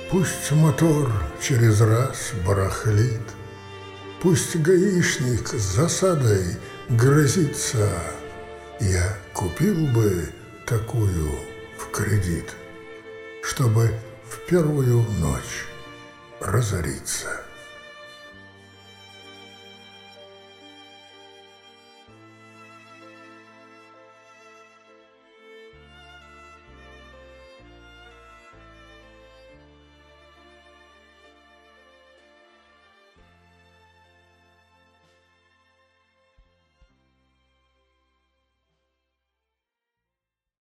Пусть мотор через раз барахлит, пусть гаишник с засадой грозится, я купил бы такую в кредит, чтобы в первую ночь разориться.